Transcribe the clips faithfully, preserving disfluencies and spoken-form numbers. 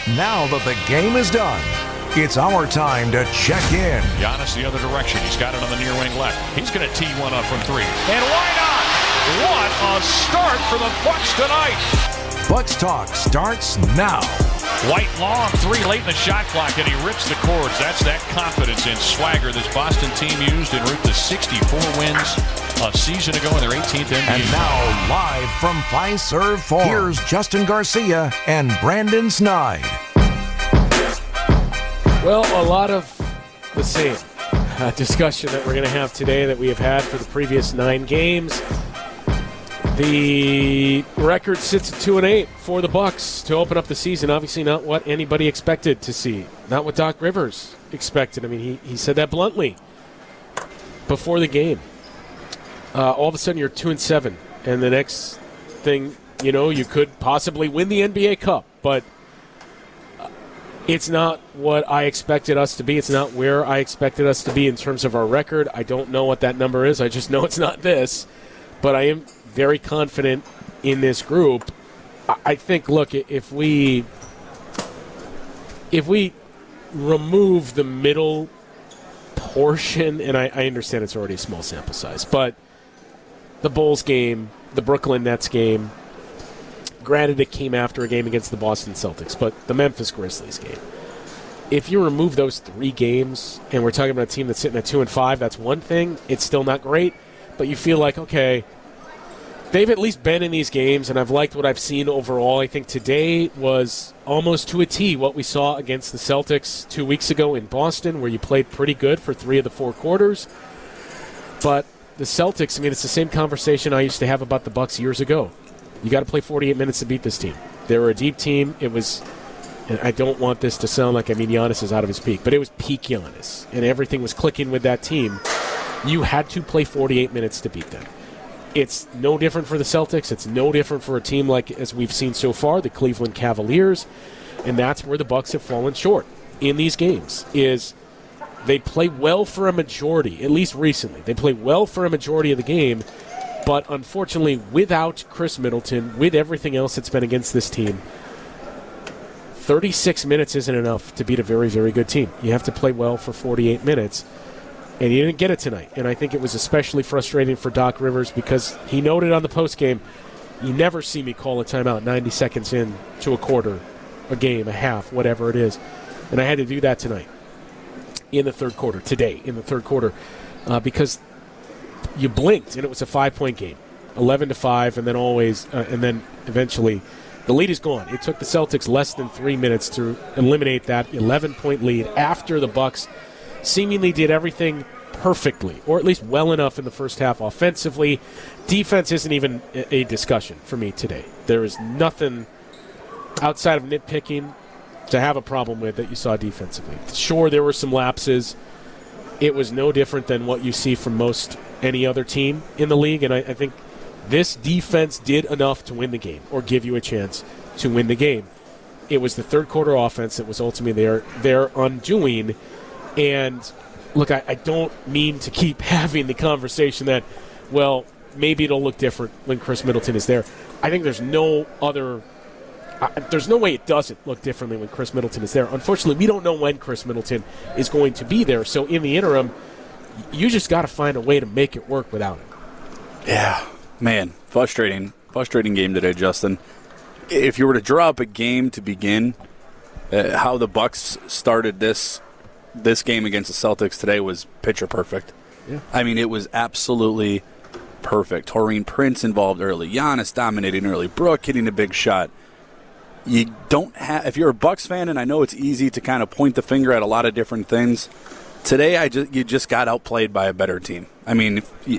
Now that the game is done, it's our time to check in. Giannis the other direction. He's got it on the near wing left. He's going to tee one up from three. And why not? What a start for the Bucks tonight. Bucks Talk starts now. White long three late in the shot clock, and he rips the cords. That's that confidence and swagger this Boston team used en route to sixty-four wins a season ago in their eighteenth N B A. And now, live from Fiserv Forum, here's Justin Garcia and Brandon Snide. Well, a lot of the same uh, discussion that we're going to have today that we have had for the previous nine games. The record sits at two and eight for the Bucks to open up the season. Obviously, not what anybody expected to see, not what Doc Rivers expected. I mean, he he said that bluntly before the game. Uh, all of a sudden, you're two and seven, and the next thing you know, you could possibly win the N B A Cup, but it's not what I expected us to be. It's not where I expected us to be in terms of our record. I don't know what that number is. I just know it's not this. But I am very confident in this group. I think, look, if we if we remove the middle portion, and I, I understand it's already a small sample size, but the Bulls game, the Brooklyn Nets game, granted, it came after a game against the Boston Celtics, but the Memphis Grizzlies game. If you remove those three games, and we're talking about a team that's sitting at two and five, that's one thing. It's still not great, but you feel like, okay, they've at least been in these games, and I've liked what I've seen overall. I think today was almost to a T what we saw against the Celtics two weeks ago in Boston, where you played pretty good for three of the four quarters. But the Celtics, I mean, it's the same conversation I used to have about the Bucks years ago. You got to play forty-eight minutes to beat this team. They were a deep team. It was, and I don't want this to sound like, I mean, Giannis is out of his peak, but it was peak Giannis, and everything was clicking with that team. You had to play forty-eight minutes to beat them. It's no different for the Celtics. It's no different for a team like, as we've seen so far, the Cleveland Cavaliers, and that's where the Bucks have fallen short in these games, is they play well for a majority, at least recently. They play well for a majority of the game, but unfortunately, without Chris Middleton, with everything else that's been against this team, thirty-six minutes isn't enough to beat a very, very good team. You have to play well for forty-eight minutes, and he didn't get it tonight. And I think it was especially frustrating for Doc Rivers because he noted on the postgame, you never see me call a timeout ninety seconds in to a quarter, a game, a half, whatever it is. And I had to do that tonight in the third quarter, today in the third quarter, uh, because you blinked, and it was a five-point game, eleven to five, and then always, uh, and then eventually, the lead is gone. It took the Celtics less than three minutes to eliminate that eleven-point lead after the Bucks seemingly did everything perfectly, or at least well enough in the first half offensively. Defense isn't even a discussion for me today. There is nothing outside of nitpicking to have a problem with that you saw defensively. Sure, there were some lapses. It was no different than what you see from most any other team in the league, and I, I think this defense did enough to win the game or give you a chance to win the game. It was the third quarter offense that was ultimately their, their undoing, and look, I, I don't mean to keep having the conversation that, well, maybe it'll look different when Chris Middleton is there. I think there's no other uh, – there's no way it doesn't look differently when Chris Middleton is there. Unfortunately, we don't know when Chris Middleton is going to be there, so in the interim, you just got to find a way to make it work without him. Yeah, man, frustrating. Frustrating game today, Justin. If you were to draw up a game to begin, uh, how the Bucks started this this game against the Celtics today was picture perfect. Yeah. I mean, it was absolutely perfect. Taurean Prince involved early. Giannis dominating early. Brook hitting a big shot. You don't have, if you're a Bucks fan, and I know it's easy to kind of point the finger at a lot of different things, today I just you just got outplayed by a better team. I mean,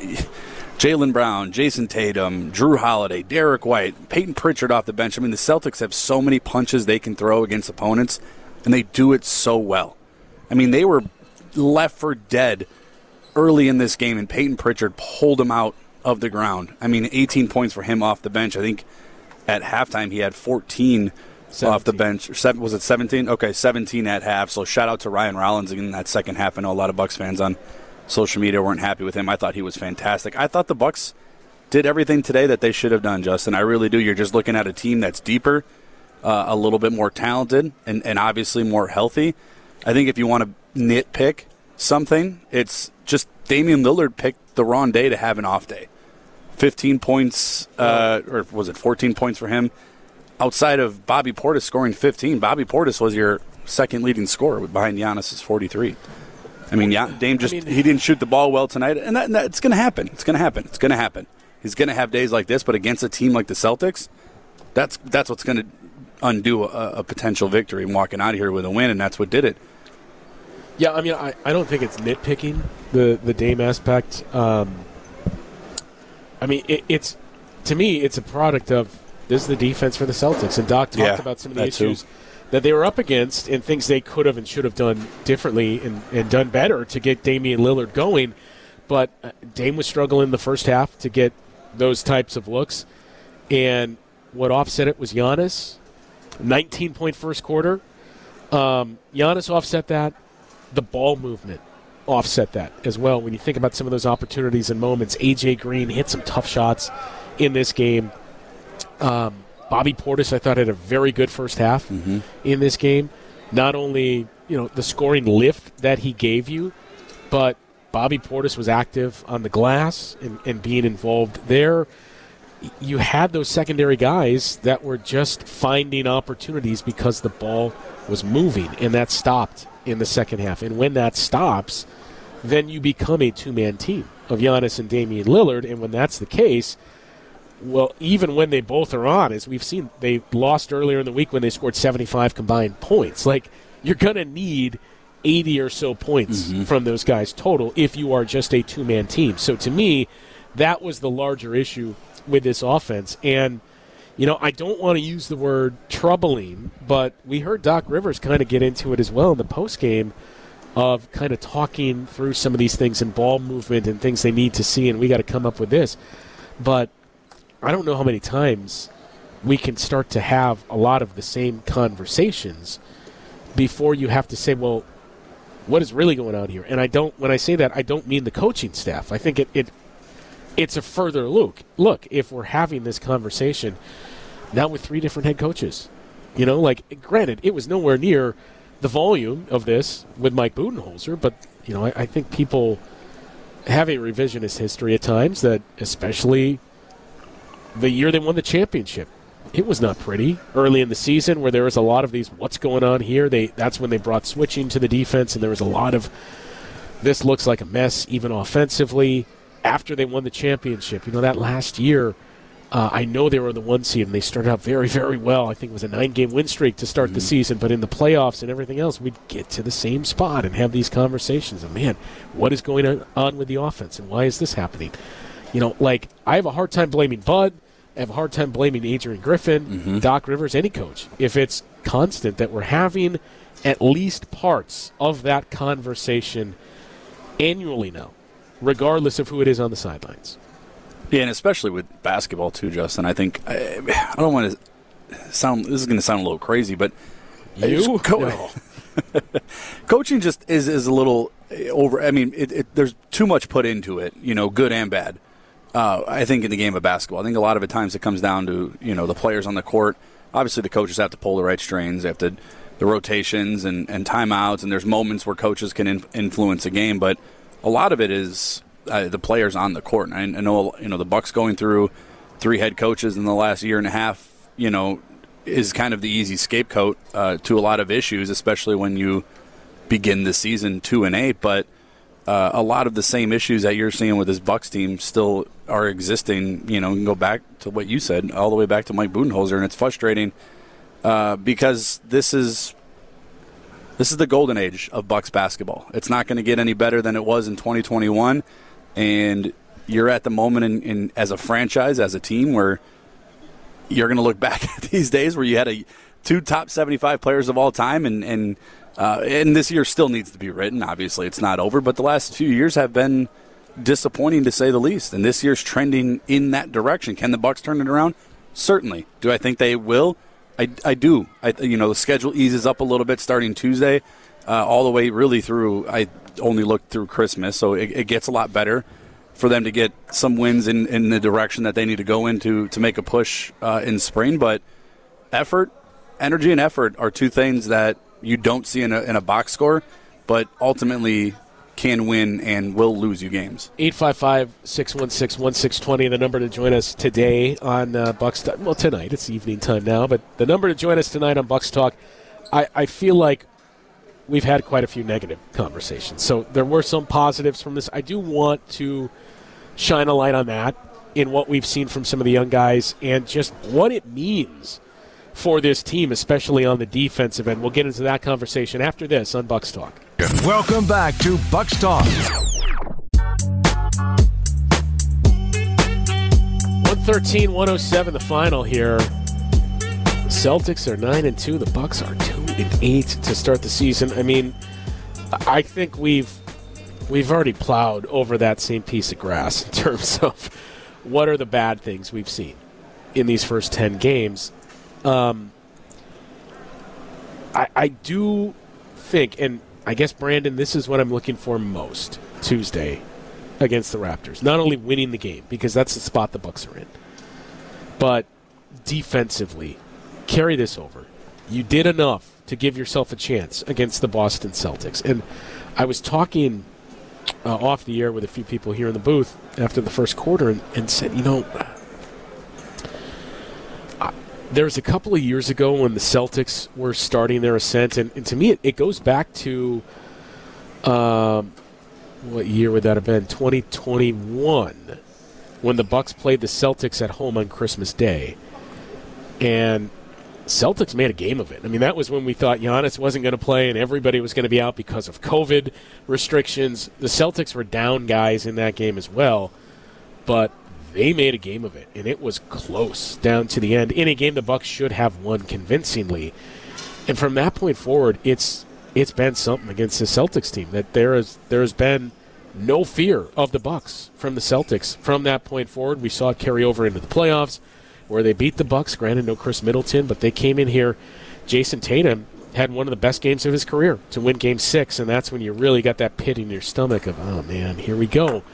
Jaylen Brown, Jason Tatum, Drew Holiday, Derek White, Peyton Pritchard off the bench. I mean, the Celtics have so many punches they can throw against opponents, and they do it so well. I mean, they were left for dead early in this game, and Peyton Pritchard pulled them out of the ground. I mean, eighteen points for him off the bench. I think at halftime he had fourteen seventeen off the bench. Or seven, was it seventeen? Okay, seventeen at half. So shout out to Ryan Rollins in that second half. I know a lot of Bucks fans on social media weren't happy with him. I thought he was fantastic. I thought the Bucks did everything today that they should have done, Justin. I really do. You're just looking at a team that's deeper. uh, a little bit more talented and, and obviously more healthy. I think if you want to nitpick something, it's just Damian Lillard picked the wrong day to have an off day. fifteen points, uh, or was it fourteen points for him? Outside of Bobby Portis scoring fifteen, Bobby Portis was your second leading scorer behind Giannis's forty-three. I mean, yeah, Dame just, I mean, he didn't shoot the ball well tonight, and, that, and that, it's going to happen. It's going to happen. It's going to happen. He's going to have days like this, but against a team like the Celtics, that's that's what's going to undo a, a potential victory and walking out of here with a win, and that's what did it. Yeah, I mean, I, I don't think it's nitpicking, the, the Dame aspect. Um, I mean, it, it's to me, it's a product of this is the defense for the Celtics, and Doc talked yeah, about some of the too. issues that they were up against and things they could have and should have done differently and, and done better to get Damian Lillard going. But uh, Dame was struggling in the first half to get those types of looks, and what offset it was Giannis, nineteen-point first quarter. Um, Giannis offset that. The ball movement offset that as well. When you think about some of those opportunities and moments, A J Green hit some tough shots in this game. Um, Bobby Portis, I thought, had a very good first half mm-hmm. in this game. Not only, you know, the scoring lift that he gave you, but Bobby Portis was active on the glass and, and being involved there. You had those secondary guys that were just finding opportunities because the ball was moving, and that stopped in the second half. And when that stops, then you become a two-man team of Giannis and Damian Lillard, and when that's the case, well, even when they both are on, as we've seen, they lost earlier in the week when they scored seventy-five combined points. Like, you're going to need eighty or so points mm-hmm. from those guys total if you are just a two-man team. So to me, that was the larger issue with this offense. And, you know, I don't want to use the word troubling, but we heard Doc Rivers kind of get into it as well in the postgame of kind of talking through some of these things and ball movement and things they need to see, and we got to come up with this. But I don't know how many times we can start to have a lot of the same conversations before you have to say, well, what is really going on here? And I don't, when I say that, I don't mean the coaching staff. I think it, it it's a further look. Look, if we're having this conversation now with three different head coaches, you know, like, granted, it was nowhere near the volume of this with Mike Budenholzer, but, you know, I, I think people have a revisionist history at times that, especially the year they won the championship, it was not pretty early in the season where there was a lot of these, what's going on here? They That's when they brought switching to the defense, and there was a lot of, this looks like a mess, even offensively, after they won the championship. You know, that last year, uh, I know they were the one seed, and they started out very, very well. I think it was a nine-game win streak to start mm-hmm. the season, but in the playoffs and everything else, we'd get to the same spot and have these conversations. And, man, what is going on with the offense, and why is this happening? You know, like, I have a hard time blaming Bud. I have a hard time blaming Adrian Griffin, mm-hmm. Doc Rivers, any coach, if it's constant that we're having at least parts of that conversation annually now, regardless of who it is on the sidelines. Yeah, and especially with basketball too, Justin. I think I, I don't want to sound. This is going to sound a little crazy, but you co- no. coaching just is is a little over. I mean, it, it, there's too much put into it. You know, good and bad. Uh, I think in the game of basketball, I think a lot of it times it comes down to, you know, the players on the court. Obviously, the coaches have to pull the right strings. They have to the rotations and, and timeouts, and there's moments where coaches can in, influence a game. But a lot of it is uh, the players on the court. And I, I know, you know, the Bucks going through three head coaches in the last year and a half, you know, is kind of the easy scapegoat uh, to a lot of issues, especially when you begin the season two and eight. But Uh, a lot of the same issues that you're seeing with this Bucks team still are existing. You know, you can go back to what you said, all the way back to Mike Budenholzer, and it's frustrating uh, because this is this is the golden age of Bucks basketball. It's not going to get any better than it was in twenty twenty-one, and you're at the moment in, in as a franchise, as a team, where you're going to look back at these days where you had a two top seventy-five players of all time, and and. Uh, and this year still needs to be written. Obviously, it's not over, but the last few years have been disappointing to say the least. And this year's trending in that direction. Can the Bucks turn it around? Certainly. Do I think they will? I, I do. I, you know, the schedule eases up a little bit starting Tuesday, uh, all the way really through. I only looked through Christmas, so it, it gets a lot better for them to get some wins in, in the direction that they need to go into to make a push uh, in spring. But effort, energy and effort are two things that you don't see in a, in a box score, but ultimately can win and will lose you games. eight five five, six one six, one six two zero, the number to join us today on uh, Bucks Talk. Well, tonight. It's evening time now, but the number to join us tonight on Bucks Talk. I, I feel like we've had quite a few negative conversations. So there were some positives from this. I do want to shine a light on that in what we've seen from some of the young guys and just what it means for this team, especially on the defensive end. We'll get into that conversation after this on Bucks Talk. Welcome back to Bucks Talk. one thirteen one oh seven the final here. Celtics are nine and two. The Bucks are two and eight to start the season. I mean, I think we've we've already plowed over that same piece of grass in terms of what are the bad things we've seen in these first ten games. Um, I, I do think, and I guess, Brandon, this is what I'm looking for most Tuesday against the Raptors. Not only winning the game, because that's the spot the Bucks are in, but defensively, carry this over. You did enough to give yourself a chance against the Boston Celtics. And I was talking uh, off the air with a few people here in the booth after the first quarter and, and said, you know, there was a couple of years ago when the Celtics were starting their ascent, and, and to me it, it goes back to, um, what year would that have been? twenty twenty-one, when the Bucks played the Celtics at home on Christmas Day. And Celtics made a game of it. I mean, that was when we thought Giannis wasn't going to play and everybody was going to be out because of COVID restrictions. The Celtics were down guys in that game as well, but they made a game of it, and it was close down to the end in a game the Bucks should have won convincingly. And from that point forward, it's it's been something against the Celtics team that there is there has been no fear of the Bucks from the Celtics. From that point forward, we saw it carry over into the playoffs, where they beat the Bucks. Granted, no Chris Middleton, but they came in here. Jason Tatum had one of the best games of his career to win Game Six, and that's when you really got that pit in your stomach of, oh man, here we go.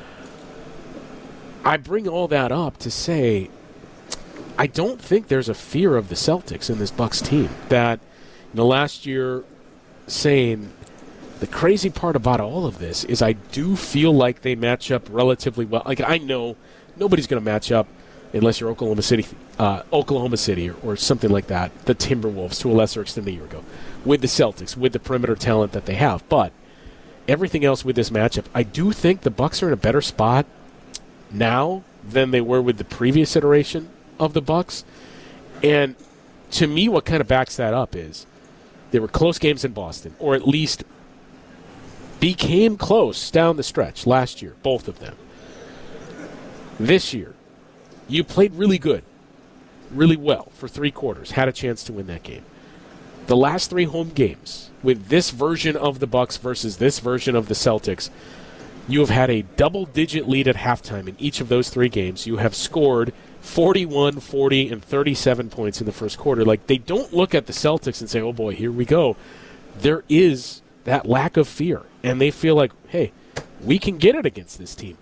I bring all that up to say I don't think there's a fear of the Celtics in this Bucks team. That in the last year saying the crazy part about all of this is I do feel like they match up relatively well. Like, I know nobody's going to match up unless you're Oklahoma City, uh, Oklahoma City or, or something like that, the Timberwolves to a lesser extent a year ago, with the Celtics, with the perimeter talent that they have. But everything else with this matchup, I do think the Bucks are in a better spot now than they were with the previous iteration of the Bucks. And to me, what kind of backs that up is there were close games in Boston, or at least became close down the stretch last year, both of them. This year, you played really good, really well for three quarters, had a chance to win that game. The last three home games with this version of the Bucks versus this version of the Celtics, you have had a double-digit lead at halftime in each of those three games. You have scored forty-one, forty, and thirty-seven points in the first quarter. Like, they don't look at the Celtics and say, oh boy, here we go. There is that lack of fear, and they feel like, hey, we can get it against this team.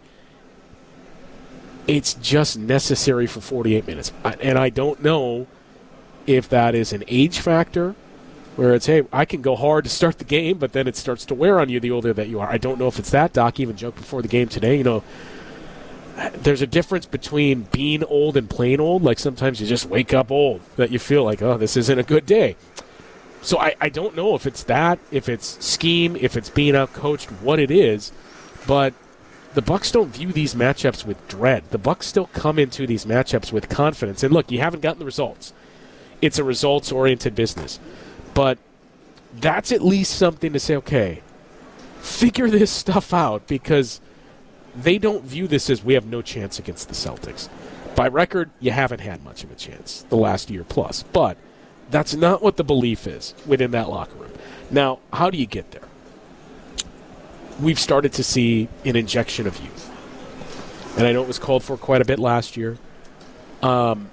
It's just necessary for forty-eight minutes. And I don't know if that is an age factor, where it's, hey, I can go hard to start the game, but then it starts to wear on you the older that you are. I don't know if it's that. Doc even joked before the game today, you know, there's a difference between being old and plain old. Like, sometimes you just wake up old, that you feel like, oh, this isn't a good day. So I, I don't know if it's that, if it's scheme, if it's being outcoached, what it is, but the Bucks don't view these matchups with dread. The Bucks still come into these matchups with confidence. And look, you haven't gotten the results. It's a results-oriented business. But that's at least something to say, okay, figure this stuff out, because they don't view this as we have no chance against the Celtics. By record, you haven't had much of a chance the last year plus. But that's not what the belief is within that locker room. Now, how do you get there? We've started to see an injection of youth. And I know it was called for quite a bit last year. Um,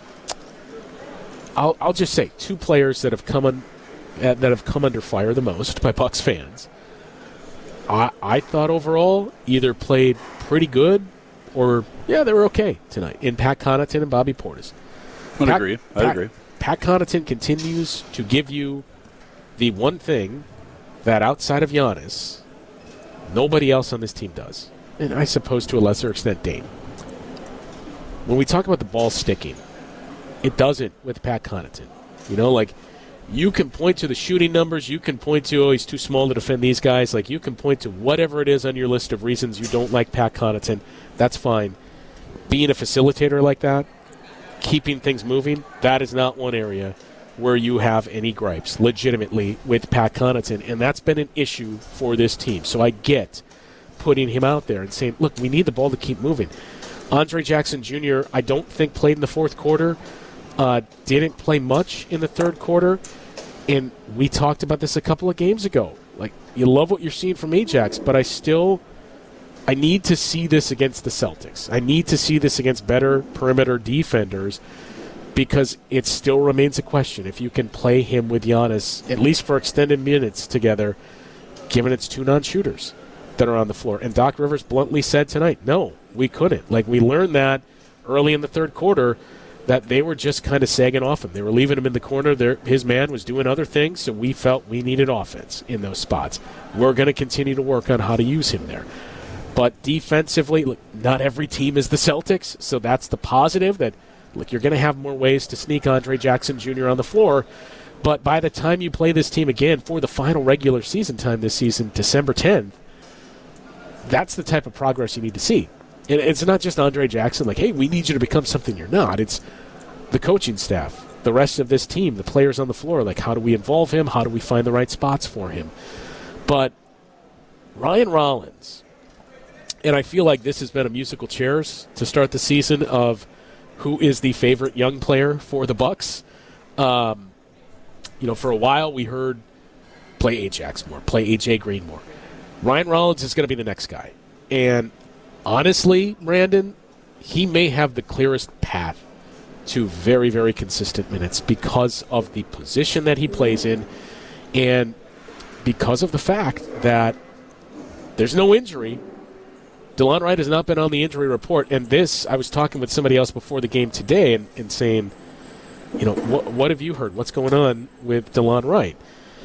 I'll, I'll just say two players that have come on, uh, that have come under fire the most by Bucks fans. I, I thought overall either played pretty good or, yeah, they were okay tonight in Pat Connaughton and Bobby Portis. I'd Pat, agree. I'd Pat, agree. Pat Connaughton continues to give you the one thing that outside of Giannis, nobody else on this team does. And I suppose to a lesser extent Dame. When we talk about the ball sticking, it doesn't with Pat Connaughton. You know, like, you can point to the shooting numbers. You can point to, oh, he's too small to defend these guys. Like, you can point to whatever it is on your list of reasons you don't like Pat Connaughton. That's fine. Being a facilitator like that, keeping things moving, that is not one area where you have any gripes, legitimately, with Pat Connaughton. And that's been an issue for this team. So I get putting him out there and saying, look, we need the ball to keep moving. Andre Jackson Junior, I don't think played in the fourth quarter. Uh, didn't play much in the third quarter. And we talked about this a couple of games ago. Like, you love what you're seeing from Ajax, but I still, I need to see this against the Celtics. I need to see this against better perimeter defenders, because it still remains a question if you can play him with Giannis, at least for extended minutes together, given it's two non-shooters that are on the floor. And Doc Rivers bluntly said tonight, no, we couldn't. Like, we learned that early in the third quarter, that they were just kind of sagging off him. They were leaving him in the corner. Their, his man was doing other things, so we felt we needed offense in those spots. We're going to continue to work on how to use him there. But defensively, look, not every team is the Celtics, so that's the positive, that, look, you're going to have more ways to sneak Andre Jackson Junior on the floor. But by the time you play this team again for the final regular season time this season, December tenth, that's the type of progress you need to see. And it's not just Andre Jackson, like, hey, we need you to become something you're not. It's the coaching staff, the rest of this team, the players on the floor. Like, how do we involve him? How do we find the right spots for him? But Ryan Rollins, and I feel like this has been a musical chairs to start the season of who is the favorite young player for the Bucks. Um, you know, for a while we heard play Ajax more, play A J Green more. Ryan Rollins is going to be the next guy. And honestly, Brandon, he may have the clearest path to very, very consistent minutes because of the position that he plays in and because of the fact that there's no injury. DeLon Wright has not been on the injury report, and this, I was talking with somebody else before the game today and, and saying, you know, what, what have you heard? What's going on with DeLon Wright?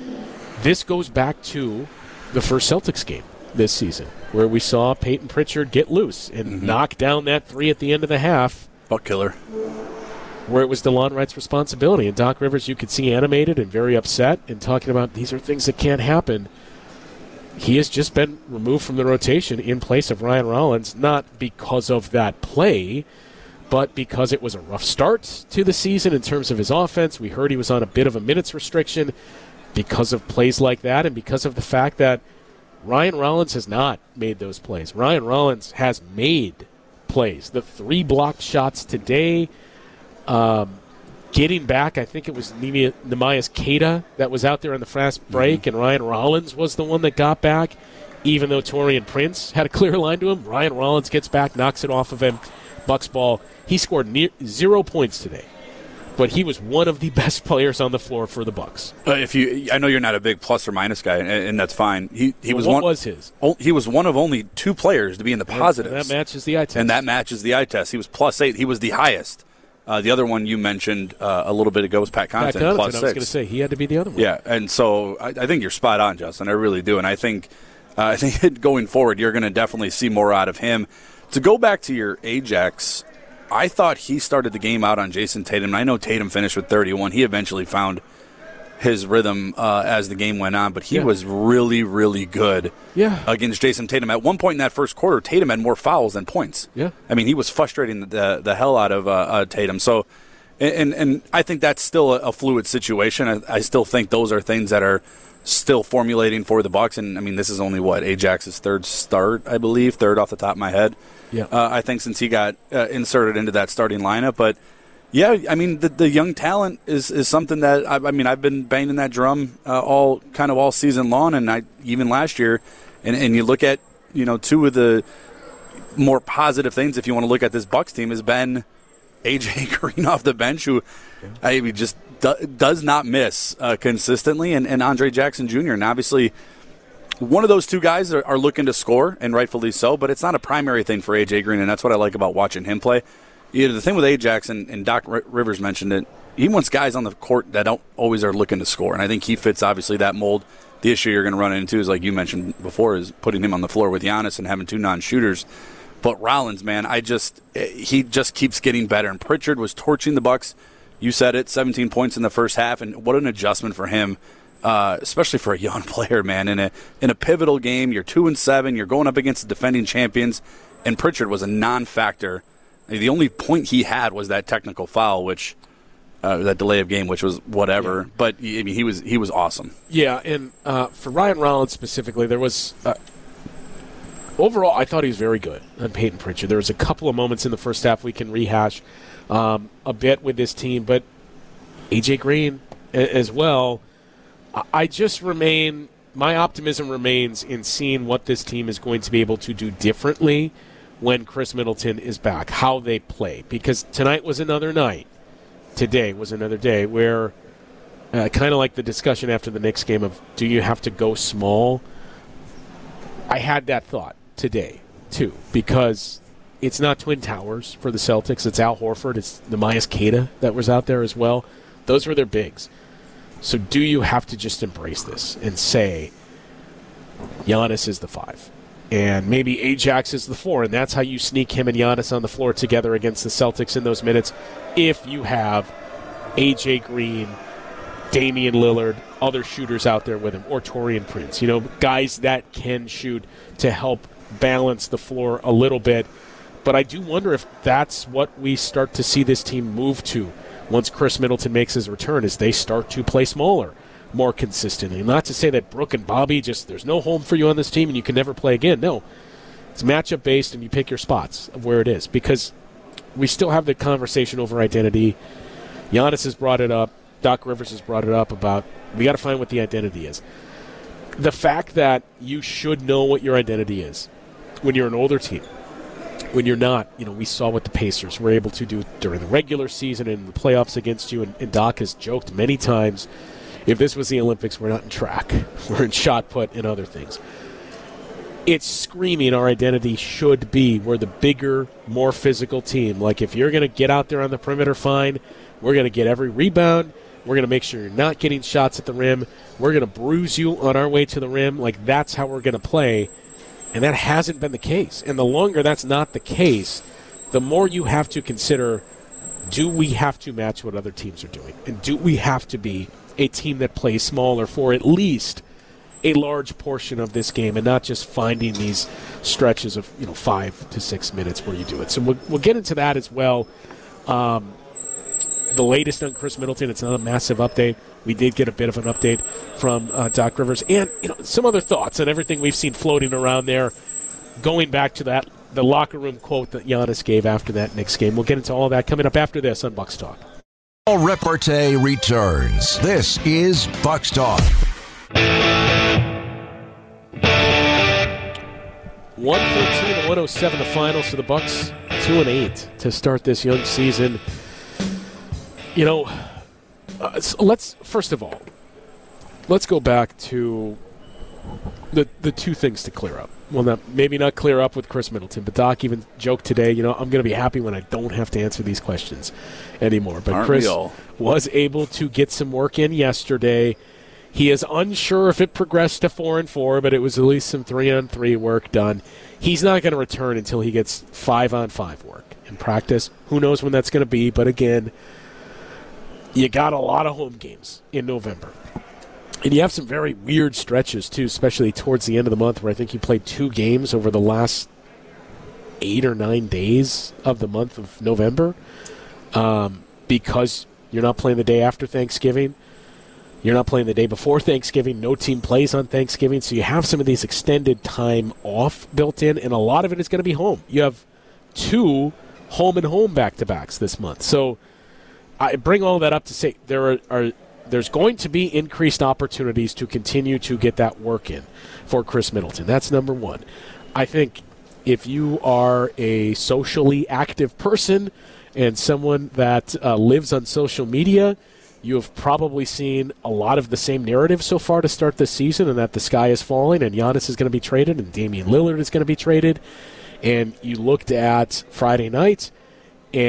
This goes back to the first Celtics game this season, where we saw Peyton Pritchard get loose and mm-hmm. knock down that three at the end of the half. Buck killer. Where it was DeLon Wright's responsibility. And Doc Rivers, you could see animated and very upset and talking about these are things that can't happen. He has just been removed from the rotation in place of Ryan Rollins, not because of that play, but because it was a rough start to the season in terms of his offense. We heard he was on a bit of a minutes restriction because of plays like that and because of the fact that Ryan Rollins has not made those plays. Ryan Rollins has made plays. The three blocked shots today, um, getting back, I think it was Nehemias Queta that was out there on the fast break, mm-hmm. and Ryan Rollins was the one that got back. Even though Taurean Prince had a clear line to him, Ryan Rollins gets back, knocks it off of him. Bucks ball. He scored near zero points today, but he was one of the best players on the floor for the Bucks. Uh, if you, I know you're not a big plus or minus guy, and, and that's fine. He he well, was what one. was his? Oh, he was one of only two players to be in the positives. And that matches the eye test. And that matches the eye test. He was plus eight. He was the highest. Uh, the other one you mentioned uh, a little bit ago was Pat Connaughton, Pat Connaughton, plus I was six. going to say he had to be the other one. Yeah, and so I, I think you're spot on, Justin. I really do, and I think uh, I think going forward you're going to definitely see more out of him. To go back to your Ajax, I thought he started the game out on Jason Tatum. I know Tatum finished with thirty-one. He eventually found his rhythm uh, as the game went on, but he yeah. was really, really good yeah. against Jason Tatum. At one point in that first quarter, Tatum had more fouls than points. Yeah, I mean, he was frustrating the the hell out of uh, uh, Tatum. So, and and I think that's still a, a fluid situation. I, I still think those are things that are still formulating for the Bucks. And I mean, this is only what Ajax's third start, I believe, third off the top of my head. Yeah, uh, I think since he got uh, inserted into that starting lineup, but. Yeah, I mean the the young talent is, is something that I, I mean I've been banging that drum uh, all kind of all season long, and I even last year, and, and you look at you know two of the more positive things if you want to look at this Bucks team has been A J Green off the bench, who yeah. I mean just do, does not miss uh, consistently, and, and Andre Jackson Junior And obviously one of those two guys are, are looking to score, and rightfully so, but it's not a primary thing for A J Green, and that's what I like about watching him play. Yeah, the thing with Ajax, and, and Doc Rivers mentioned it, he wants guys on the court that don't always are looking to score, and I think he fits obviously that mold. The issue you're going to run into is, like you mentioned before, is putting him on the floor with Giannis and having two non-shooters. But Rollins, man, I just he just keeps getting better. And Pritchard was torching the Bucks. You said it, seventeen points in the first half, and what an adjustment for him, uh, especially for a young player, man. In a in a pivotal game, you're two and seven, you're going up against the defending champions, and Pritchard was a non-factor. The only point he had was that technical foul, which. Uh, that delay of game, which was whatever, yeah. But I mean, he was he was awesome. Yeah, and uh, for Ryan Rollins specifically, there was uh, overall I thought he was very good on Peyton Pritchard. There was a couple of moments in the first half we can rehash um, a bit with this team, but A J Green a- as well. I just remain my optimism remains in seeing what this team is going to be able to do differently when Chris Middleton is back, how they play, because tonight was another night. Today was another day where, uh, kind of like the discussion after the Knicks game of, do you have to go small? I had that thought today, too, because it's not Twin Towers for the Celtics. It's Al Horford. It's Nehemias Queta that was out there as well. Those were their bigs. So do you have to just embrace this and say, Giannis is the five? And maybe Ajax is the four, and that's how you sneak him and Giannis on the floor together against the Celtics in those minutes if you have A J Green, Damian Lillard, other shooters out there with him, or Taurean Prince. You know, guys that can shoot to help balance the floor a little bit. But I do wonder if that's what we start to see this team move to once Chris Middleton makes his return, is they start to play smaller more consistently. Not to say that Brooke and Bobby, just there's no home for you on this team and you can never play again. No, it's matchup based and you pick your spots of where it is, because we still have the conversation over identity. Giannis has brought it up. Doc Rivers has brought it up about we got to find what the identity is. The fact that you should know what your identity is when you're an older team. When you're not, you know, we saw what the Pacers were able to do during the regular season and the playoffs against you, and, and Doc has joked many times, if this was the Olympics, we're not in track. We're in shot put and other things. It's screaming our identity should be we're the bigger, more physical team. Like, if you're going to get out there on the perimeter, fine. We're going to get every rebound. We're going to make sure you're not getting shots at the rim. We're going to bruise you on our way to the rim. Like, that's how we're going to play. And that hasn't been the case. And the longer that's not the case, the more you have to consider, do we have to match what other teams are doing? And do we have to be a team that plays smaller for at least a large portion of this game and not just finding these stretches of, you know, five to six minutes where you do it. So we'll, we'll get into that as well. Um, the latest on Chris Middleton, it's not a massive update. We did get a bit of an update from uh, Doc Rivers and, you know, some other thoughts on everything we've seen floating around there, going back to that the locker room quote that Giannis gave after that Knicks game. We'll get into all of that coming up after this on Bucks Talk. Repartee returns. This is Bucks Talk. one thirteen to one oh seven the final, so the Bucks two and eight to start this young season. You know, uh, so let's first of all, let's go back to the the two things to clear up. Well, not, maybe not clear up with Chris Middleton, but Doc even joked today, you know, I'm going to be happy when I don't have to answer these questions anymore. But Aren't Chris we all? was able to get some work in yesterday. He is unsure if it progressed to four and four, but it was at least some three on three work done. He's not going to return until he gets five on five work in practice. Who knows when that's going to be? But again, you got a lot of home games in November. And you have some very weird stretches, too, especially towards the end of the month, where I think you played two games over the last eight or nine days of the month of November um, because you're not playing the day after Thanksgiving. You're not playing the day before Thanksgiving. No team plays on Thanksgiving. So you have some of these extended time off built in, and a lot of it is going to be home. You have two home and home back-to-backs this month. So I bring all that up to say there are, are – there's going to be increased opportunities to continue to get that work in for Chris Middleton. That's number one. I think if you are a socially active person and someone that uh, lives on social media, you have probably seen a lot of the same narrative so far to start this season, and that the sky is falling and Giannis is going to be traded and Damian Lillard is going to be traded. And you looked at Friday night, and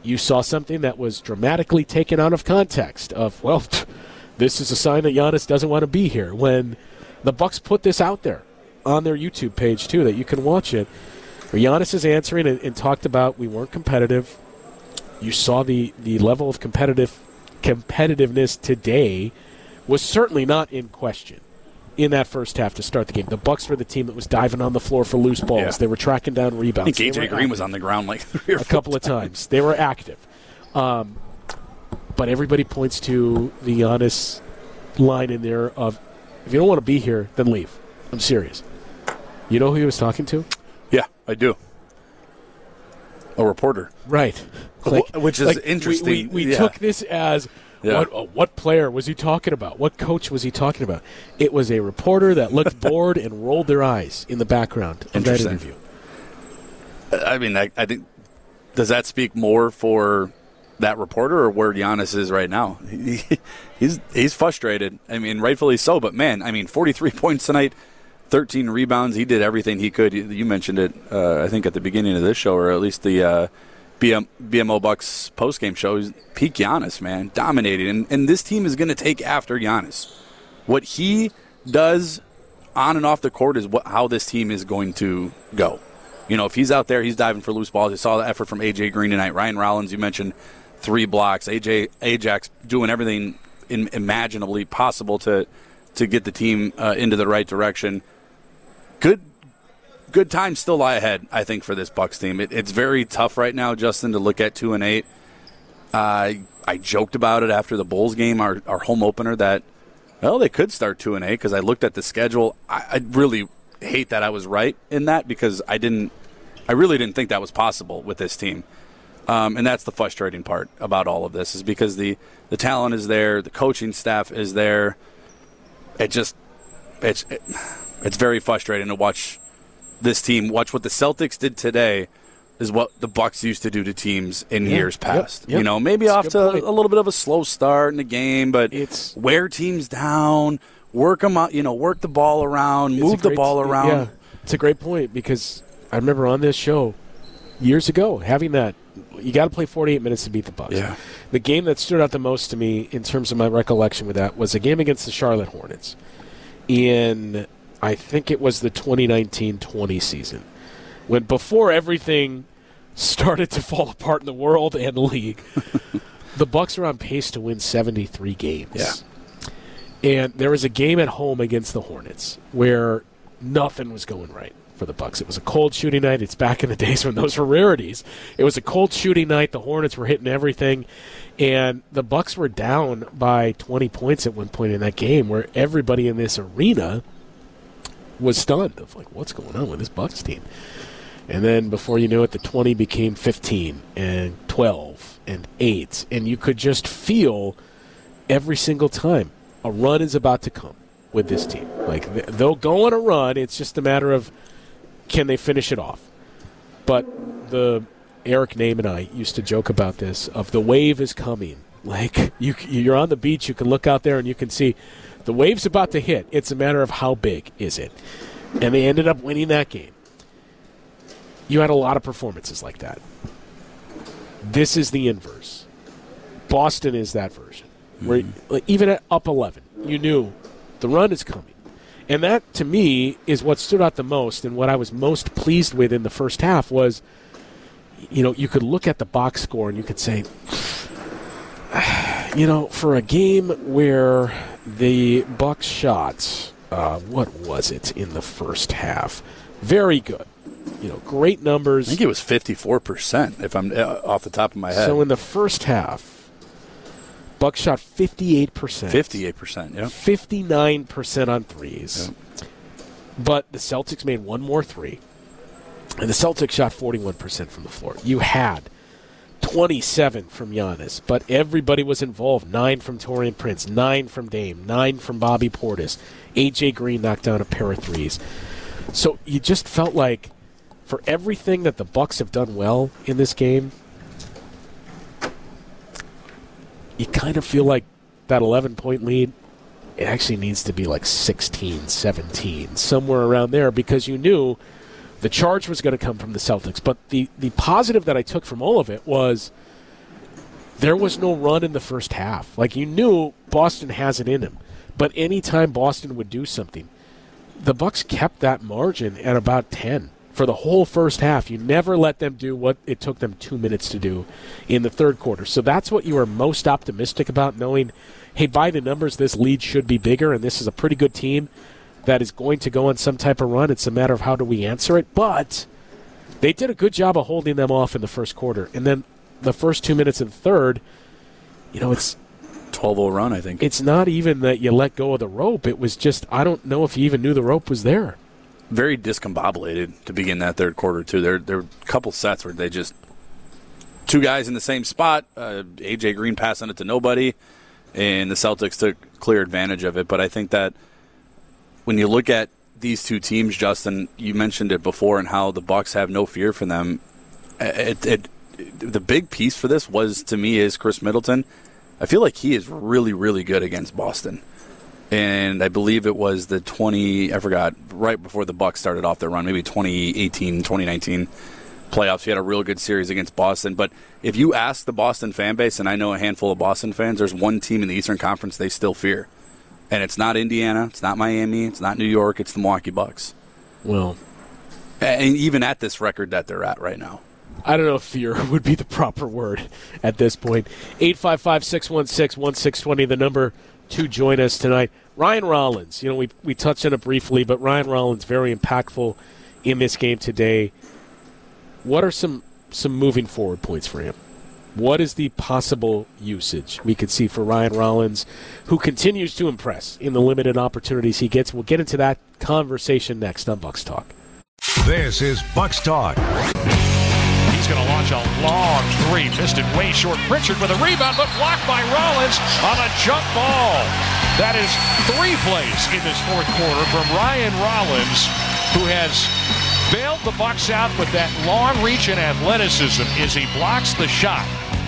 you saw something that was dramatically taken out of context of, well, this is a sign that Giannis doesn't want to be here. When the Bucks put this out there on their YouTube page, too, that you can watch it, where Giannis is answering and, and talked about we weren't competitive. You saw the, the level of competitive competitiveness today was certainly not in question in that first half to start the game. The Bucks were the team that was diving on the floor for loose balls. Yeah. They were tracking down rebounds. I think A J Green was on the ground like three or a couple of times. They were active. Um, but everybody points to the Giannis line in there of, if you don't want to be here, then leave. I'm serious. You know who he was talking to? Yeah, I do. A reporter. Right. Like, Which is like interesting. We, we, we yeah. took this as, yeah. what, uh, what player was he talking about? What coach was he talking about? It was a reporter that looked bored and rolled their eyes in the background of that interview. I mean, I, I think, does that speak more for that reporter or where Giannis is right now? He, he's he's frustrated. I mean, rightfully so. But, man, I mean, forty-three points tonight, thirteen rebounds. He did everything he could. You, you mentioned it, uh, I think, at the beginning of this show, or at least the uh, B M, B M O Bucks postgame show. He's peak Giannis, man, dominating. And, and this team is going to take after Giannis. What he does on and off the court is what how this team is going to go. You know, if he's out there, he's diving for loose balls. You saw the effort from A J Green tonight. Ryan Rollins, you mentioned three blocks. A J Ajax doing everything in, imaginably possible to to get the team uh, into the right direction. Good good times still lie ahead, I think, for this Bucks team. It, it's very tough right now, Justin, to look at two and eight. Uh, I joked about it after the Bulls game, our, our home opener, that, well, they could start two and eight because I looked at the schedule. I, I really hate that I was right in that because I didn't. I really didn't think that was possible with this team. Um, and that's the frustrating part about all of this is because the, the talent is there, the coaching staff is there. It just it's it, it's very frustrating to watch this team. Watch what the Celtics did today is what the Bucks used to do to teams in yeah, years past. Yep, yep. You know, maybe that's off to point. a little bit of a slow start in the game, but it's wear teams down, work them out, you know, work the ball around, move the ball around. Yeah, it's a great point because I remember on this show years ago having that. You got to play forty-eight minutes to beat the Bucks. Yeah. The game that stood out the most to me in terms of my recollection with that was a game against the Charlotte Hornets in, I think it was the twenty nineteen twenty season, when before everything started to fall apart in the world and the league, the Bucks were on pace to win seventy-three games. Yeah. And there was a game at home against the Hornets where nothing was going right for the Bucks. It was a cold shooting night. It's back in the days when those were rarities. It was a cold shooting night. The Hornets were hitting everything, and the Bucks were down by twenty points at one point in that game, where everybody in this arena was stunned of like, what's going on with this Bucks team? And then before you knew it, the twenty became fifteen and twelve and eight, and you could just feel every single time a run is about to come with this team. Like, they'll go on a run. It's just a matter of can they finish it off? But the Eric Name and I used to joke about this of the wave is coming. Like, you, you're on the beach, you can look out there and you can see the wave's about to hit. It's a matter of how big is it. And they ended up winning that game. You had a lot of performances like that. This is the inverse. Boston is that version. Where like, even at up eleven, you knew the run is coming. And that, to me, is what stood out the most and what I was most pleased with in the first half was, you know, you could look at the box score and you could say, you know, for a game where the Bucks shot, uh, what was it in the first half? Very good. You know, great numbers. I think it was fifty-four percent, if I'm uh, off the top of my head. So in the first half, Bucks shot fifty-eight percent. fifty-eight percent, yeah. fifty-nine percent on threes. Yeah. But the Celtics made one more three. And the Celtics shot forty-one percent from the floor. You had twenty-seven from Giannis, but everybody was involved. Nine from Taurean Prince, nine from Dame, nine from Bobby Portis. A J Green knocked down a pair of threes. So you just felt like for everything that the Bucks have done well in this game, you kind of feel like that eleven-point lead, it actually needs to be like sixteen, seventeen, somewhere around there, because you knew the charge was going to come from the Celtics. But the, the positive that I took from all of it was, there was no run in the first half. Like, you knew Boston has it in him. But anytime Boston would do something, the Bucks kept that margin at about ten for the whole first half. You never let them do what it took them two minutes to do in the third quarter. So that's what you are most optimistic about, knowing, hey, by the numbers, this lead should be bigger, and this is a pretty good team that is going to go on some type of run. It's a matter of how do we answer it. But they did a good job of holding them off in the first quarter. And then the first two minutes in the third, you know, it's twelve oh run, I think. It's not even that you let go of the rope. It was just, I don't know if you even knew the rope was there. Very discombobulated to begin that third quarter, too. There, there were a couple sets where they just, two guys in the same spot, uh, A J Green passing it to nobody, and the Celtics took clear advantage of it. But I think that when you look at these two teams, Justin, you mentioned it before, and how the Bucks have no fear for them. It, it, it, the big piece for this was, to me, is Chris Middleton. I feel like he is really, really good against Boston. And I believe it was the twenty, I forgot, right before the Bucks started off their run, maybe twenty eighteen, twenty nineteen playoffs. He had a real good series against Boston. But if you ask the Boston fan base, and I know a handful of Boston fans, there's one team in the Eastern Conference they still fear. And it's not Indiana, it's not Miami, it's not New York, it's the Milwaukee Bucks. Well, and even at this record that they're at right now. I don't know if fear would be the proper word at this point. eight five five, six one six, one six two zero, the number to join us tonight. Ryan Rollins, you know, we we touched on it briefly, but Ryan Rollins very impactful in this game today. What are some, some moving forward points for him? What is the possible usage we could see for Ryan Rollins, who continues to impress in the limited opportunities he gets? We'll get into that conversation next on Bucks Talk. This is Bucks Talk. He's going to launch a long three. Missed it way short. Pritchard with a rebound, but blocked by Rollins on a jump ball. That is three plays in this fourth quarter from Ryan Rollins, who has bailed the Bucks out with that long reach and athleticism as he blocks the shot.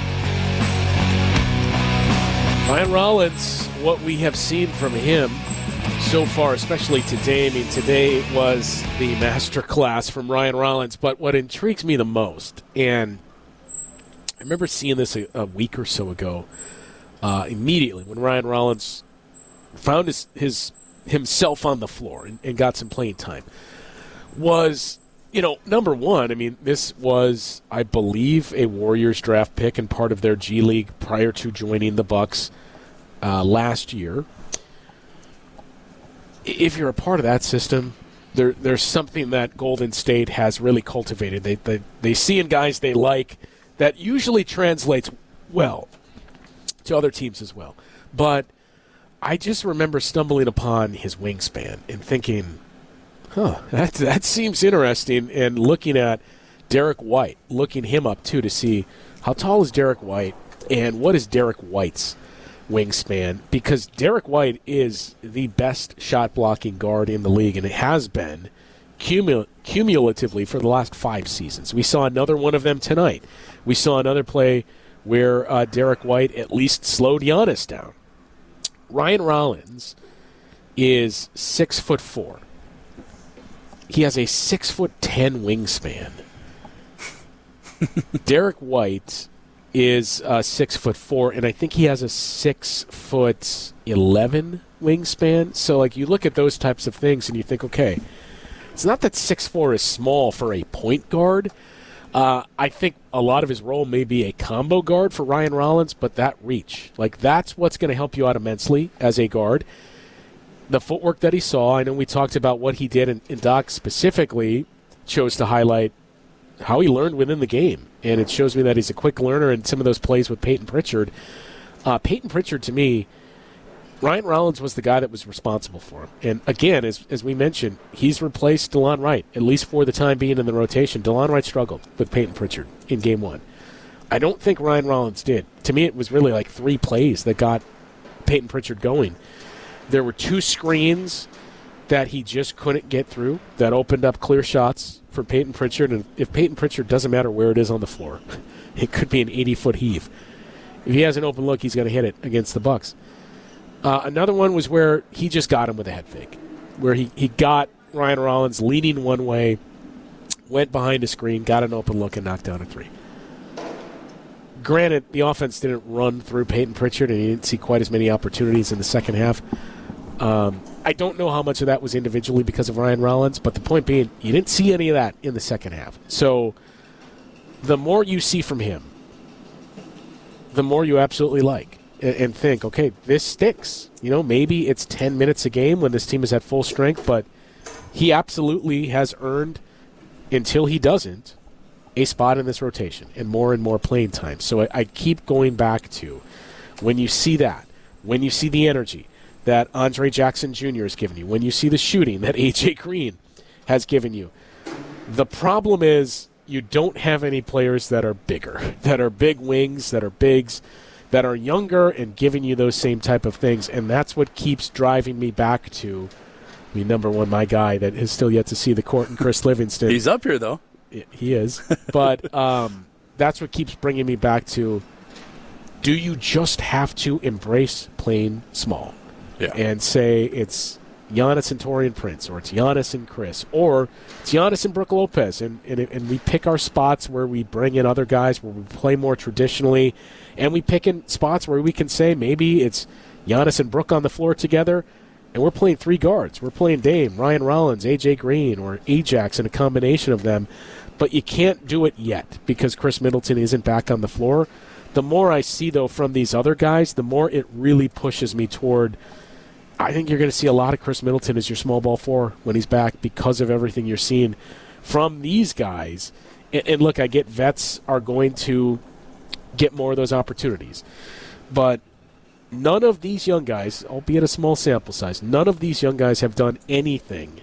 Ryan Rollins, what we have seen from him so far, especially today. I mean, today was the master class from Ryan Rollins, but what intrigues me the most, and I remember seeing this a, a week or so ago, uh, immediately when Ryan Rollins found his, his himself on the floor and, and got some playing time, was, you know, number one, I mean, this was, I believe, a Warriors draft pick and part of their G League prior to joining the Bucks uh, last year. If you're a part of that system, there, there's something that Golden State has really cultivated. They, they they see in guys they like that usually translates well to other teams as well. But I just remember stumbling upon his wingspan and thinking, huh, that, that seems interesting, and looking at Derek White, looking him up, too, to see how tall is Derek White and what is Derek White's wingspan, because Derek White is the best shot-blocking guard in the league, and it has been cumul- cumulatively for the last five seasons. We saw another one of them tonight. We saw another play where uh, Derek White at least slowed Giannis down. Ryan Rollins is six foot four. He has a six foot ten wingspan. Derek White is uh, six foot four, and I think he has a six foot eleven wingspan. So, like, you look at those types of things, and you think, okay, it's not that six four is small for a point guard. Uh, I think a lot of his role may be a combo guard for Ryan Rollins, but that reach, like, that's what's going to help you out immensely as a guard. The footwork that he saw, I know we talked about what he did, and, and Doc specifically chose to highlight how he learned within the game. And it shows me that he's a quick learner, and some of those plays with Peyton Pritchard. Uh, Peyton Pritchard, to me, Ryan Rollins was the guy that was responsible for him. And again, as as we mentioned, he's replaced DeLon Wright, at least for the time being in the rotation. DeLon Wright struggled with Peyton Pritchard in game one. I don't think Ryan Rollins did. To me, it was really like three plays that got Peyton Pritchard going. There were two screens that he just couldn't get through that opened up clear shots for Peyton Pritchard. And if Peyton Pritchard, doesn't matter where it is on the floor, it could be an eighty-foot heave. If he has an open look, he's going to hit it against the Bucks. Uh, another one was where he just got him with a head fake, where he, he got Ryan Rollins leaning one way, went behind a screen, got an open look, and knocked down a three. granted, the offense didn't run through Peyton Pritchard, and he didn't see quite as many opportunities in the second half. Um, I don't know how much of that was individually because of Ryan Rollins, but the point being, you didn't see any of that in the second half. So the more you see from him, the more you absolutely like and, and think, okay, this sticks. You know, maybe it's ten minutes a game when this team is at full strength, but he absolutely has earned, until he doesn't, a spot in this rotation and more and more playing time. So I, I keep going back to when you see that, when you see the energy that Andre Jackson Junior has given you, when you see the shooting that A J Green has given you, the problem is you don't have any players that are bigger, that are big wings, that are bigs, that are younger and giving you those same type of things. And that's what keeps driving me back to, I mean, number one, my guy that has still yet to see the court, and Chris Livingston. He's up here, though. He is. But um, that's what keeps bringing me back to, do you just have to embrace playing small? Yeah. And say it's Giannis and Taurean Prince, or it's Giannis and Chris, or it's Giannis and Brook Lopez, and, and, and we pick our spots where we bring in other guys, where we play more traditionally, and we pick in spots where we can say maybe it's Giannis and Brook on the floor together, and we're playing three guards. We're playing Dame, Ryan Rollins, A J Green, or Ajax, and a combination of them. But you can't do it yet because Chris Middleton isn't back on the floor. The more I see, though, from these other guys, the more it really pushes me toward, I think you're going to see a lot of Chris Middleton as your small ball four when he's back because of everything you're seeing from these guys. And, and look, I get vets are going to get more of those opportunities. But none of these young guys, albeit a small sample size, none of these young guys have done anything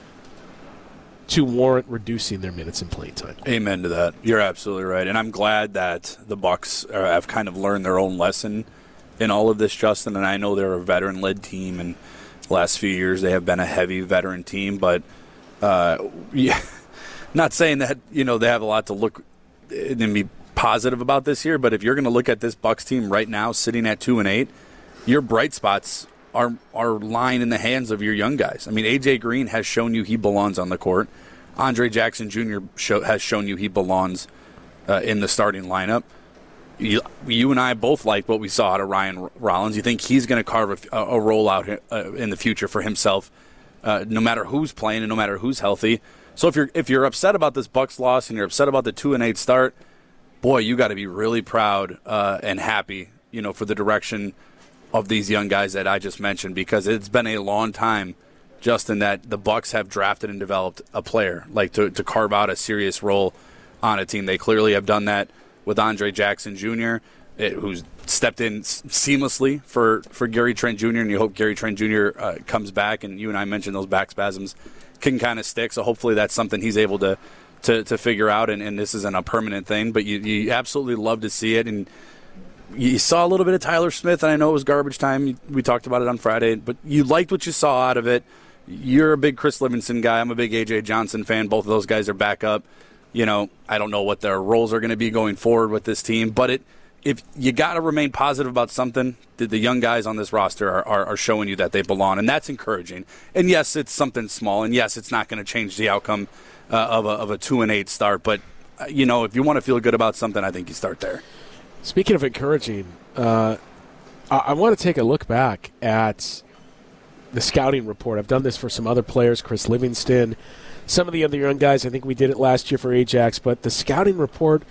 to warrant reducing their minutes in playing time. Amen to that. You're absolutely right. And I'm glad that the Bucks are, have kind of learned their own lesson in all of this, Justin. And I know they're a veteran-led team, and the last few years they have been a heavy veteran team. But uh, yeah, not saying that, you know, they have a lot to look and be positive about this year. But if you're going to look at this Bucks team right now, sitting at two and eight, your bright spots are are lying in the hands of your young guys. I mean, A J Green has shown you he belongs on the court. Andre Jackson Junior show, has shown you he belongs uh, in the starting lineup. You, you and I both like what we saw out of Ryan Rollins. You think he's going to carve a, a role out uh, in the future for himself, uh, no matter who's playing and no matter who's healthy. So if you're if you're upset about this Bucks loss and you're upset about the two and eight start, boy, you got to be really proud uh, and happy, you know, for the direction of these young guys that I just mentioned, because it's been a long time, Justin, that the Bucks have drafted and developed a player like to, to carve out a serious role on a team. They clearly have done that with Andre Jackson Junior, it, who's stepped in seamlessly for, for Gary Trent Junior, and you hope Gary Trent Junior uh, comes back, and you and I mentioned those back spasms can kind of stick, so hopefully that's something he's able to to, to figure out, and, and this isn't a permanent thing, but you, you absolutely love to see it. And you saw a little bit of Tyler Smith, and I know it was garbage time. We talked about it on Friday, but you liked what you saw out of it. You're a big Chris Livingston guy. I'm a big A J Johnson fan. Both of those guys are back up. You know, I don't know what their roles are going to be going forward with this team, but it if you got to remain positive about something, the, the young guys on this roster are, are, are showing you that they belong, and that's encouraging. And yes, it's something small, and yes, it's not going to change the outcome uh, of a of a two and eight start. But uh, you know, if you want to feel good about something, I think you start there. Speaking of encouraging, uh, I, I want to take a look back at the scouting report. I've done this for some other players, Chris Livingston, some of the other young guys. I think we did it last year for Ajax, but the scouting report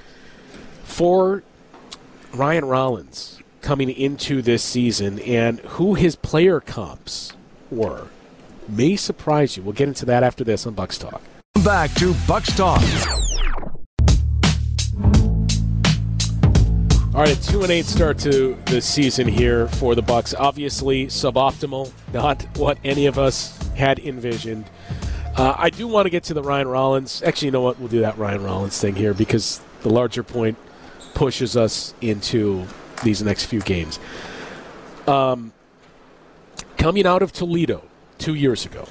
for Ryan Rollins coming into this season and who his player comps were may surprise you. We'll get into that after this on Bucks Talk. Back to Bucks Talk. All right, a two and eight start to the season here for the Bucks. Obviously, suboptimal, not what any of us had envisioned. Uh, I do want to get to the Ryan Rollins. Actually, you know what? We'll do that Ryan Rollins thing here because the larger point pushes us into these next few games. Um, coming out of Toledo two years ago,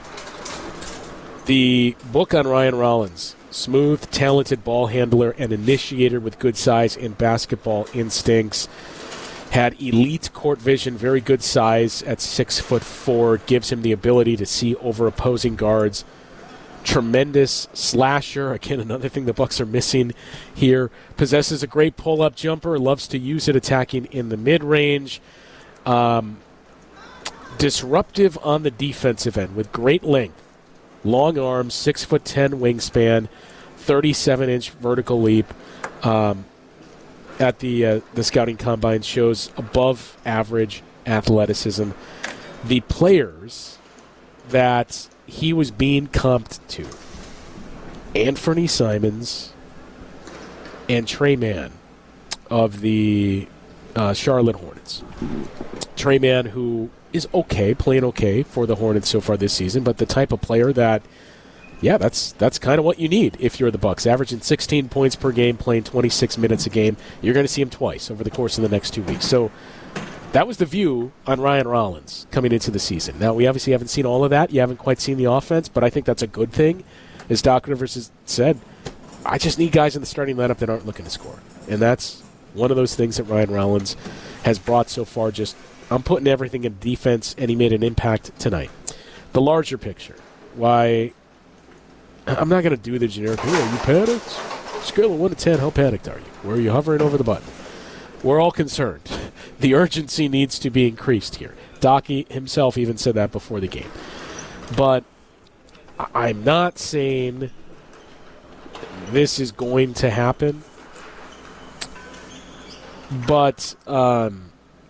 the book on Ryan Rollins, smooth, talented ball handler and initiator with good size and basketball instincts, had elite court vision, very good size at six foot four, gives him the ability to see over opposing guards, tremendous slasher. Again, another thing the Bucks are missing here. Possesses a great pull-up jumper. Loves to use it attacking in the mid-range. Um, disruptive on the defensive end with great length. Long arms, six foot ten wingspan, thirty-seven inch vertical leap. Um, at the uh, the scouting combine shows above average athleticism. The players that he was being comped to, Anthony Simons and Trey Mann of the uh, Charlotte Hornets. Trey Mann, who is okay, playing okay for the Hornets so far this season, but the type of player that, yeah, that's that's kind of what you need if you're the Bucks. Averaging sixteen points per game, playing twenty-six minutes a game. You're going to see him twice over the course of the next two weeks. So that was the view on Ryan Rollins coming into the season. Now, we obviously haven't seen all of that. You haven't quite seen the offense, but I think that's a good thing. As Doc Rivers has said, I just need guys in the starting lineup that aren't looking to score. And that's one of those things that Ryan Rollins has brought so far. Just, I'm putting everything in defense, and he made an impact tonight. The larger picture, why I'm not going to do the generic, hey, are you panicked? Scale of one to ten, how panicked are you? Where are you hovering over the button? We're all concerned. The urgency needs to be increased here. Docky himself even said that before the game. But I'm not saying this is going to happen. But um,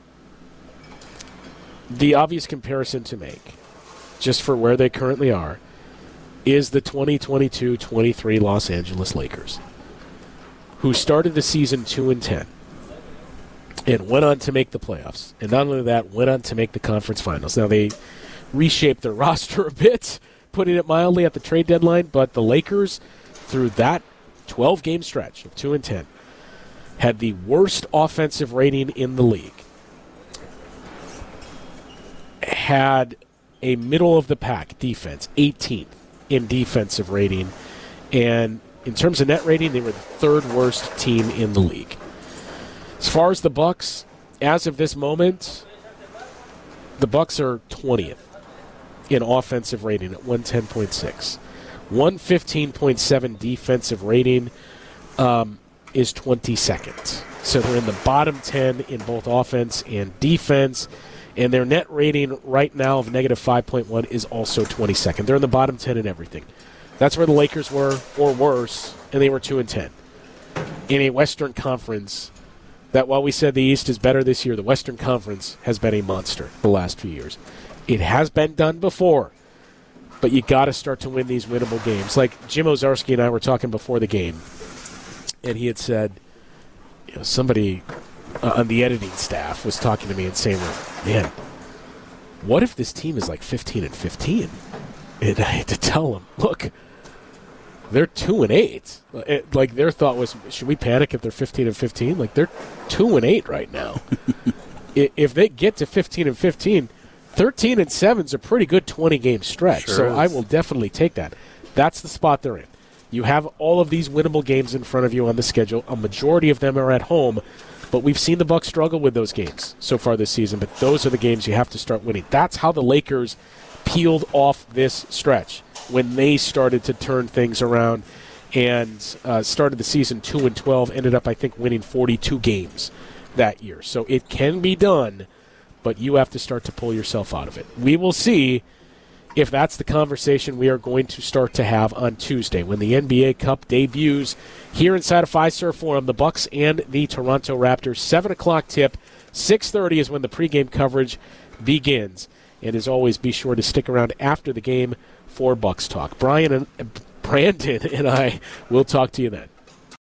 the obvious comparison to make, just for where they currently are, is the twenty twenty-two twenty-three Los Angeles Lakers, who started the season two and ten. And went on to make the playoffs. And not only that, went on to make the conference finals. Now, they reshaped their roster a bit, putting it mildly, at the trade deadline. But the Lakers, through that twelve-game stretch of two and ten, had the worst offensive rating in the league. Had a middle-of-the-pack defense, eighteenth in defensive rating. And in terms of net rating, they were the third-worst team in the league. As far as the Bucks, as of this moment, the Bucks are twentieth in offensive rating at one ten point six. one fifteen point seven defensive rating um, is twenty-second. So they're in the bottom ten in both offense and defense, and their net rating right now of negative five point one is also twenty-second. They're in the bottom ten in everything. That's where the Lakers were, or worse, and they were two and ten. In a Western Conference that, while we said the East is better this year, the Western Conference has been a monster the last few years. It has been done before, but you got to start to win these winnable games. Like Jim Ozarski and I were talking before the game, and he had said, you know, somebody uh, on the editing staff was talking to me and saying, man, what if this team is like fifteen and fifteen? And I had to tell them, look, they're two and eight. It, like their thought was, should we panic if they're fifteen and fifteen? Like they're two and eight right now. If they get to fifteen and fifteen, thirteen and seven is a pretty good twenty game stretch. Sure so is. I will definitely take that. That's the spot they're in. You have all of these winnable games in front of you on the schedule. A majority of them are at home, but we've seen the Bucks struggle with those games so far this season. But those are the games you have to start winning. That's how the Lakers peeled off this stretch, when they started to turn things around and uh, started the season two and twelve, ended up, I think, winning forty-two games that year. So it can be done, but you have to start to pull yourself out of it. We will see if that's the conversation we are going to start to have on Tuesday when the N B A Cup debuts here inside of Fiserv Forum. The Bucks and the Toronto Raptors, seven o'clock tip, six thirty is when the pregame coverage begins. And as always, be sure to stick around after the game for Bucks Talk. Brian and Brandon and I will talk to you then.